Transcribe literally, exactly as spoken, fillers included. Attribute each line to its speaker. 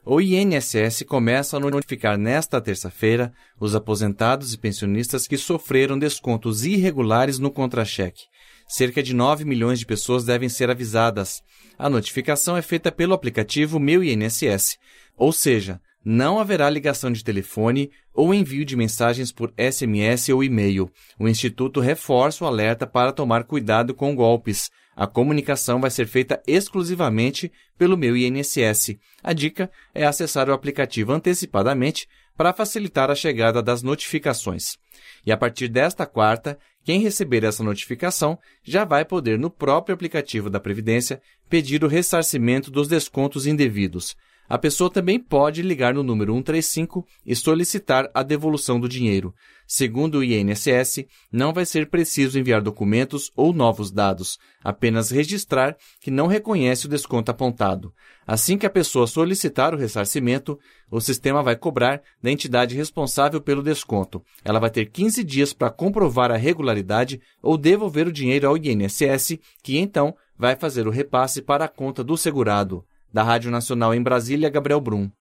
Speaker 1: O I N S S começa a notificar nesta terça-feira os aposentados e pensionistas que sofreram descontos irregulares no contra-cheque. Cerca de nove milhões de pessoas devem ser avisadas. A notificação é feita pelo aplicativo Meu I N S S, ou seja, não haverá ligação de telefone ou envio de mensagens por S M S ou e-mail. O Instituto reforça o alerta para tomar cuidado com golpes. A comunicação vai ser feita exclusivamente pelo Meu I N S S. A dica é acessar o aplicativo antecipadamente para facilitar a chegada das notificações. E a partir desta quarta, quem receber essa notificação já vai poder, no próprio aplicativo da Previdência, pedir o ressarcimento dos descontos indevidos. A pessoa também pode ligar no número cento e trinta e cinco e solicitar a devolução do dinheiro. Segundo o I N S S, não vai ser preciso enviar documentos ou novos dados, apenas registrar que não reconhece o desconto apontado. Assim que a pessoa solicitar o ressarcimento, o sistema vai cobrar da entidade responsável pelo desconto. Ela vai ter quinze dias para comprovar a regularidade ou devolver o dinheiro ao I N S S, que então vai fazer o repasse para a conta do segurado. Da Rádio Nacional em Brasília, Gabriel Brum.